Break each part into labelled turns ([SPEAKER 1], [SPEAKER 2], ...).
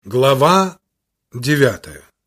[SPEAKER 1] Глава 9.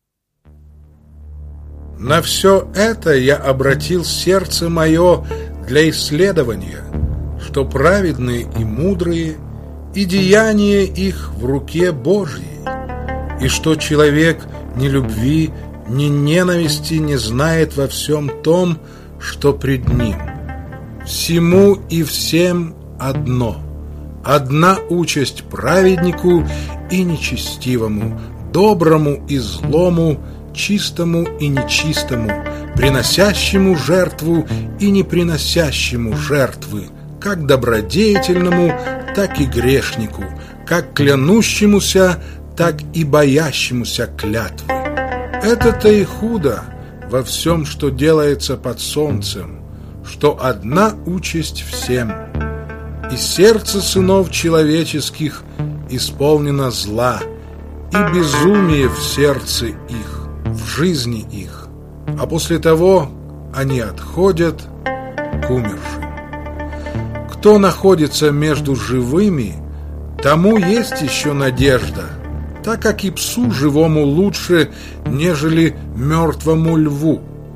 [SPEAKER 1] На все это я обратил сердце мое для исследования, что праведные и мудрые, и деяния их в руке Божьей, и что человек ни любви, ни ненависти не знает во всем том, что пред ним. Всему и всем одно. Одна участь праведнику и нечестивому, доброму и злому, чистому и нечистому, приносящему жертву и не приносящему жертвы, как добродетельному, так и грешнику, как клянущемуся, так и боящемуся клятвы. Это-то и худо во всем, что делается под солнцем, что одна участь всем. И сердце сынов человеческих исполнено зла, и безумие в сердце их, в жизни их, а после того они отходят к умершим. Кто находится между живыми, тому есть еще надежда, так как и псу живому лучше, нежели мертвому льву.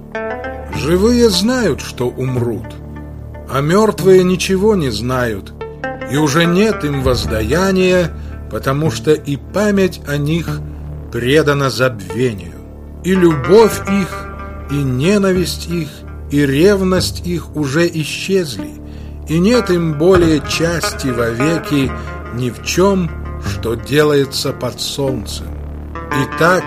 [SPEAKER 1] Живые знают, что умрут, а мертвые ничего не знают, и уже нет им воздаяния, потому что и память о них предана забвению. И любовь их, и ненависть их, и ревность их уже исчезли, и нет им более части вовеки ни в чем, что делается под солнцем. Итак,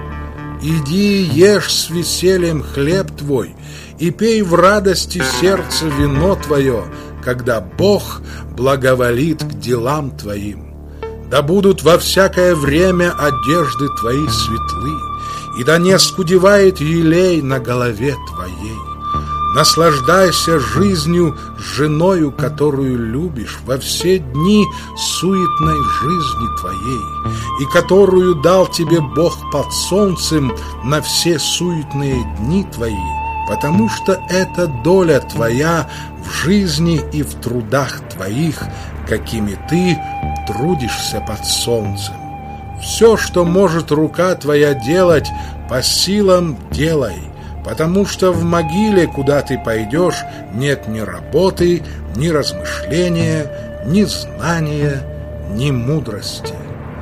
[SPEAKER 1] иди ешь с весельем хлеб твой, и пей в радости сердце вино твое, когда Бог благоволит к делам твоим. Да будут во всякое время одежды твои светлы, и да не оскудевает елей на голове твоей. Наслаждайся жизнью с женою, которую любишь, во все дни суетной жизни твоей, и которую дал тебе Бог под солнцем на все суетные дни твои, потому что это доля твоя в жизни и в трудах твоих, какими ты трудишься под солнцем. Все, что может рука твоя делать, по силам делай, потому что в могиле, куда ты пойдешь, нет ни работы, ни размышления, ни знания, ни мудрости.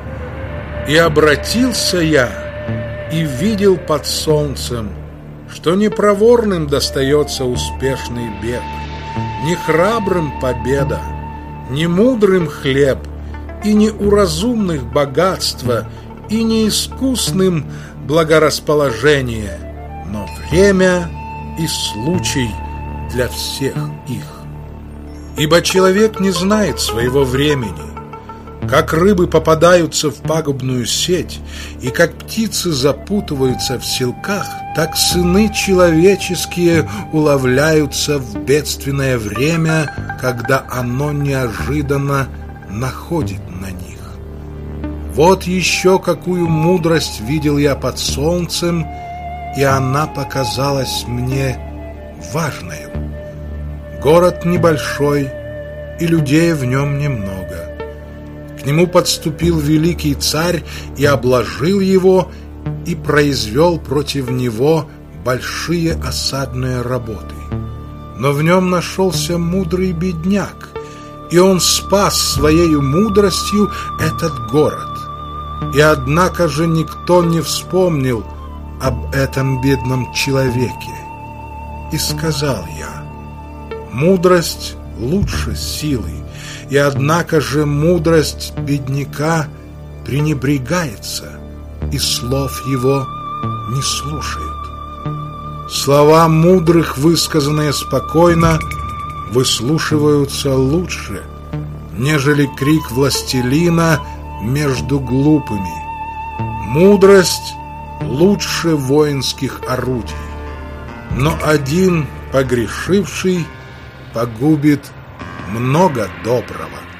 [SPEAKER 1] И обратился я и видел под солнцем, что не проворным достается успешный бег, не храбрым победа, не мудрым хлеб, и не у разумных богатство, и не искусным благорасположение, но время и случай для всех их. Ибо человек не знает своего времени. Как рыбы попадаются в пагубную сеть, и как птицы запутываются в силках, так сыны человеческие уловляются в бедственное время, когда оно неожиданно находит на них. Вот еще какую мудрость видел я под солнцем, и она показалась мне важною. Город небольшой, и людей в нем немного. К нему подступил великий царь и обложил его, и произвел против него большие осадные работы. Но в нем нашелся мудрый бедняк, и он спас своей мудростью этот город. И однако же никто не вспомнил об этом бедном человеке. И сказал я: мудрость лучше силы, и однако же мудрость бедняка пренебрегается, и слов его не слушают. Слова мудрых, высказанные спокойно, выслушиваются лучше, нежели крик властелина между глупыми. Мудрость лучше воинских орудий, но один погрешивший погубит много доброго.